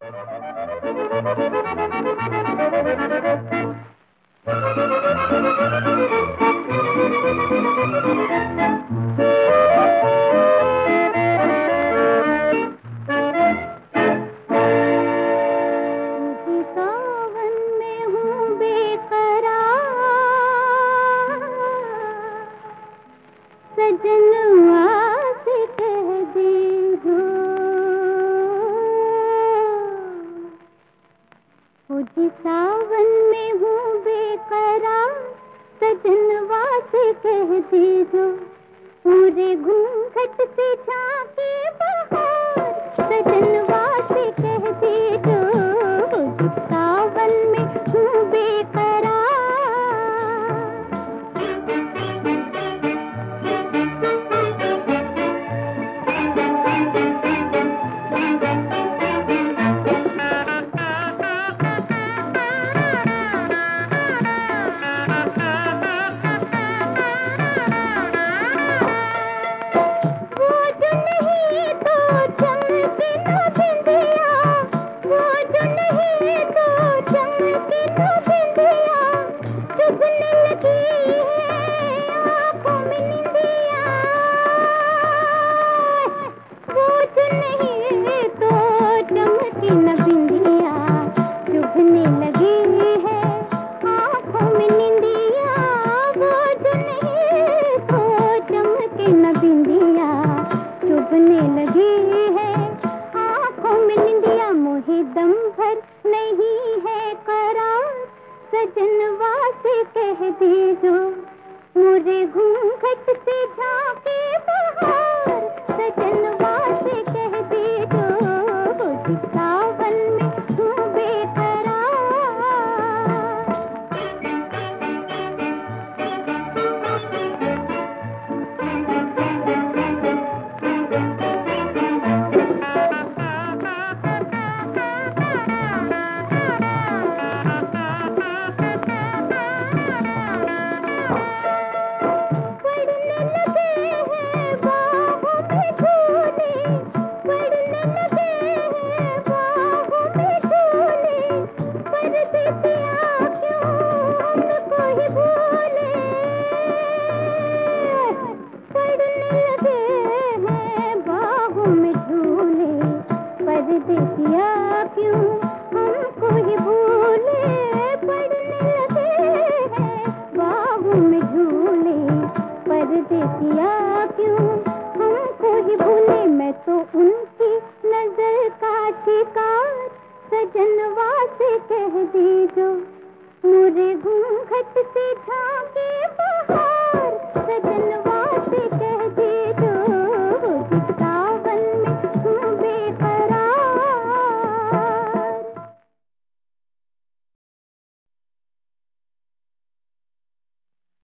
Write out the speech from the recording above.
मुझे सावन में हूँ बेकरार, सजनवा से कह दीजो, पूरे घूंघट से झांके बहार, सजनवा से कह दीजो, मुझे सावन में हूँ बेकरार। चुभने लगी है आँखों में निंदिया, मुझे दम भर नहीं है करार, सजनवा से कह दीजो, मुझे घूंघट से झांके बहार, सजनवा से कह दीजो, मुझे सावन में हूँ बेकरार। परदेसिया क्यों हमको ही भूले, पड़ने लगे हैं बाहों में झूले, परदेसिया क्यों हमको ही भूले, मैं तो उनकी नजर का शिकार, सजनवा से कह दीजो, मुझे घूंघट से झांके